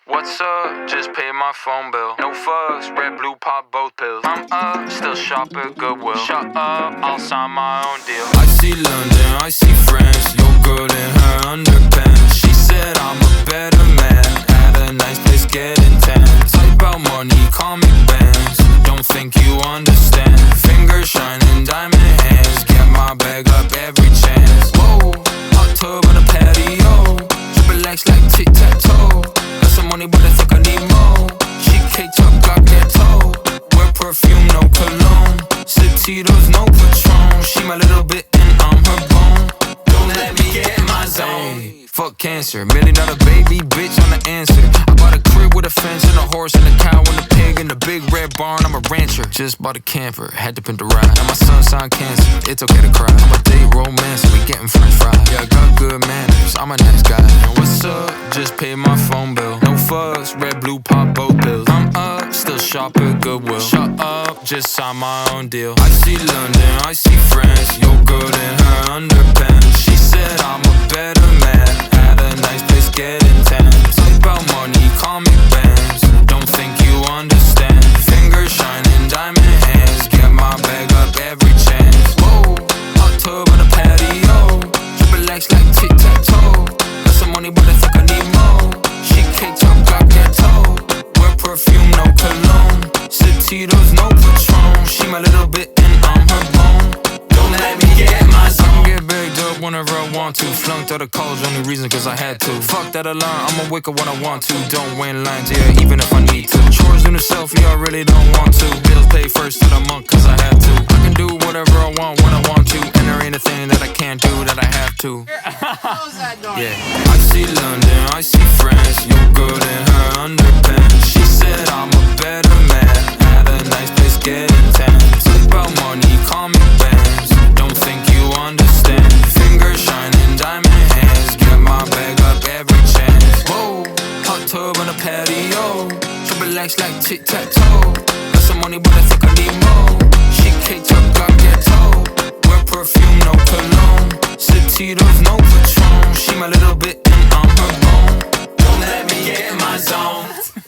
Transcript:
What's up? Just paid my phone bill. No fucks, red, blue, pop both pills. I'm up, still shop at Goodwill. Shut up, I'll sign my own deal. I see London, I see France. Your girl in her underpants. She said I'm a better man. At a nice place getting tan. Type out money, call me bands. Don't think you understand. Fingers shining, diamond hands. Get my bag up every chance. Whoa, hot tub on a patio. Triple X like tic-tac-toe. Money, but I think I need more. She caked up, got ghetto. Wear perfume, no cologne. Satitos, no Patron. She my little bit and I'm her bone. Don't let me get in my zone. Ay, fuck cancer, $1 million baby, bitch, I'm the answer. I bought a crib with a fence and a horse and a cow and a pig and a big red barn. I'm a rancher. Just bought a camper, had to pin the ride. Now my son signed cancer, it's okay to cry. I'm a date romancer, we getting french fries. Yeah, I got good manners, I'm a nice guy. And what's up? Just paid my phone bill. No fucks, red, blue, pop both pills. I'm up, still shop at Goodwill. Shut up, just sign my own deal. I see London, I see France. Your girl in her underpants. She said I'm a better man. At a nice place getting tan. Type out money, call me bands. Don't think you understand. Fingers shining, diamond hands. Get my bag up every chance. Whoa, hot tub on a patio. Triple X like tic-tac-toe. Got some money, but I think I need more. She caked up, got ghetto. Wear perfume, no cologne. Satitos, no Patron. She my little bit and I'm her bone. Don't let me get in my zone. I can get bagged up whenever I want to. Flunked out of college, only reason cause I had to. Fuck that alarm, I'ma wake up when I want to. Don't win lines, yeah, even if I need to. Chores in the selfie, I really don't want to. Bills paid first of the month cause I had to. I can do whatever I want when I want to. And there ain't a thing that I can't do that I have to. Yeah, I see London, I see France. Your girl in her underpants. She said I'm a better man. At a nice place getting tan. Type out money, call me bands. Don't think you understand. Fingers shining, diamond hands. Get my bag up every chance. Whoa, hot tub on a patio. Triple X like tic-tac-toe. Got some money, but I think I need more. She caked up, got ghetto. Wear perfume, no cologne. Satitos, no Patron. She my little bit and I'm her bone. Don't let me get in my zone.